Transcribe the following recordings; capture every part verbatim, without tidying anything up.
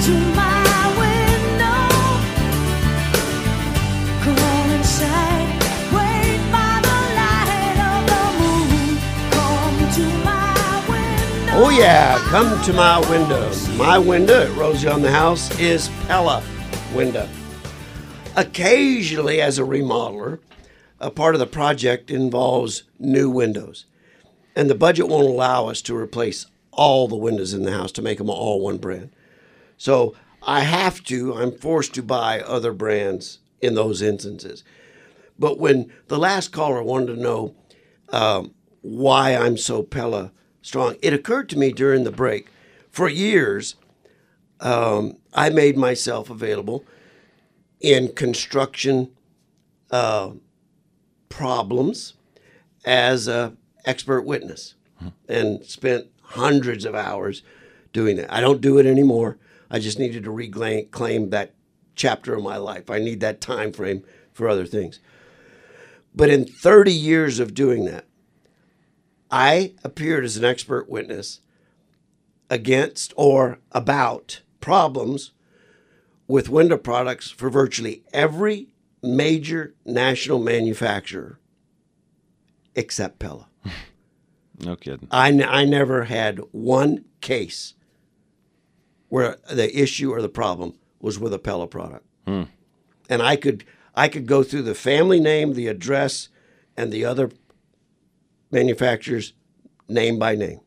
to my window. Come on inside, wait by the light of the moon. Come to my window. Oh yeah, come to my window. My window at Rosie on the House is Pella window. Occasionally, as a remodeler, a part of the project involves new windows. And the budget won't allow us to replace all the windows in the house to make them all one brand. So I have to, I'm forced to buy other brands in those instances. But when the last caller wanted to know um, why I'm so Pella strong, it occurred to me during the break. For years, um, I made myself available in construction uh, problems as a expert witness, and spent hundreds of hours doing that. I don't do it anymore. I just needed to reclaim claim that chapter of my life. I need that time frame for other things. But in thirty years of doing that, I appeared as an expert witness against or about problems with window products for virtually every major national manufacturer except Pella. No kidding. I, n- I never had one case where the issue or the problem was with a Pella product. Hmm. And I could I could go through the family name, the address, and the other manufacturers name by name.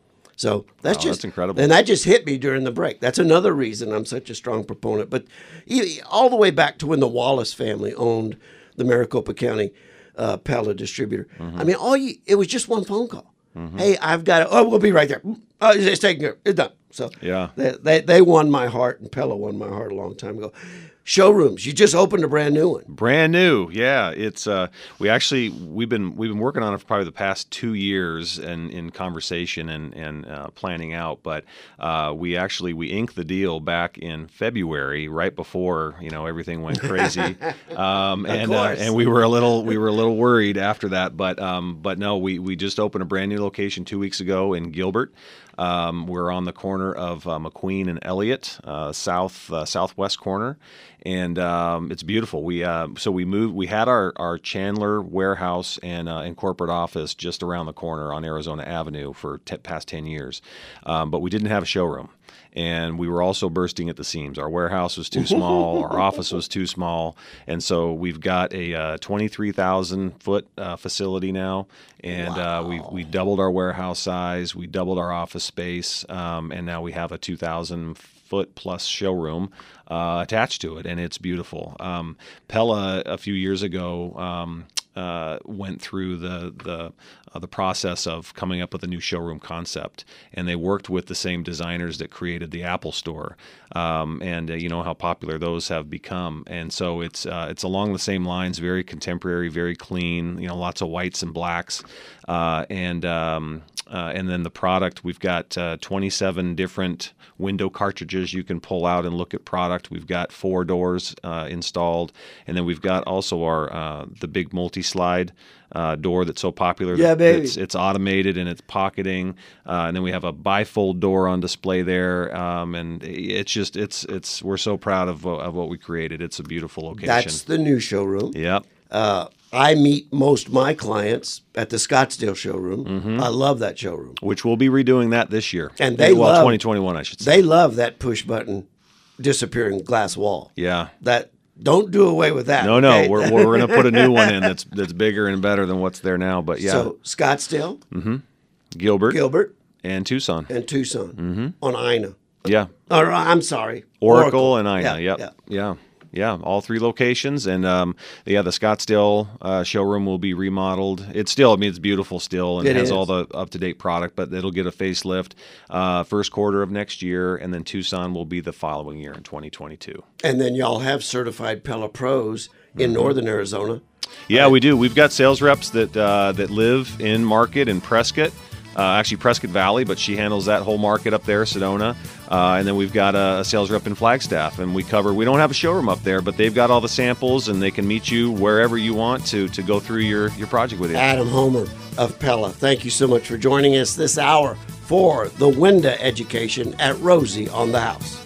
So that's Wow, just that's incredible. And that just hit me during the break. That's another reason I'm such a strong proponent. But e- all the way back to when the Wallace family owned the Maricopa County uh, Pella distributor. Mm-hmm. I mean, all you it was just one phone call. Mm-hmm. Hey, I've got it. Oh, we'll be right there. Oh, it's taken care of. It's done. So Yeah. they, they they won my heart, and Pella won my heart a long time ago. Showrooms. You just opened a brand new one. Brand new, yeah. It's uh, we actually we've been we've been working on it for probably the past two years and in conversation and and uh, planning out. But uh, we actually we inked the deal back in February, right before you know everything went crazy, um, and uh, and we were a little we were a little worried after that. But um, but no, we we just opened a brand new location two weeks ago in Gilbert. Um, we're on the corner of uh, McQueen and Elliott, uh, south uh, southwest corner, and um, it's beautiful. We uh, so we moved. We had our, our Chandler warehouse and uh, and corporate office just around the corner on Arizona Avenue for t- past ten years, um, but we didn't have a showroom. And we were also bursting at the seams. Our warehouse was too small. Our office was too small. And so we've got a uh, twenty-three thousand foot uh, facility now. And wow. uh, we we doubled our warehouse size. We doubled our office space. Um, and now we have a two thousand foot plus showroom uh, attached to it. And it's beautiful. Um, Pella, a few years ago, um, uh, went through the the uh, the process of coming up with a new showroom concept, and they worked with the same designers that created the Apple Store, um, and uh, you know how popular those have become. And so it's uh, it's along the same lines, very contemporary, very clean. You know, lots of whites and blacks, uh, and um, uh, and then the product. We've got uh, twenty-seven different window cartridges you can pull out and look at product. We've got four doors uh, installed, and then we've got also our uh, the big multi-slide uh, door that's so popular. Yeah, baby. It's, it's automated and it's pocketing, uh, and then we have a bifold door on display there, um, and it's just it's it's we're so proud of of what we created. It's a beautiful location. That's the new showroom. Yep. Uh, I meet most of my clients at the Scottsdale showroom. Mm-hmm. I love that showroom. Which we'll be redoing that this year. And they well, love, twenty twenty-one, I should say. They love that push button disappearing glass wall. Yeah. That don't do away with that. No, no, okay? we're we're going to put a new one in that's that's bigger and better than what's there now. But yeah. So Scottsdale, mm-hmm. Gilbert, Gilbert, and Tucson, and Tucson mm-hmm. on Ina. Yeah. Or I'm sorry, Oracle, Oracle. and Ina. Yeah, Yep. yeah. Yeah. Yeah, all three locations, and um, yeah, the Scottsdale uh, showroom will be remodeled. It's still, I mean, it's beautiful still, and it has is. all the up-to-date product, but it'll get a facelift uh, first quarter of next year, and then Tucson will be the following year in twenty twenty-two. And then y'all have certified Pella Pros in Mm-hmm. Northern Arizona. Yeah, we do. We've got sales reps that uh, that live in Market and Prescott. Uh, actually, Prescott Valley, but she handles that whole market up there, Sedona. Uh, and then we've got a, a sales rep in Flagstaff, and we cover. We don't have a showroom up there, but they've got all the samples, and they can meet you wherever you want to to go through your your project with you. Adam Homer of Pella, thank you so much for joining us this hour for the window education at Rosie on the House.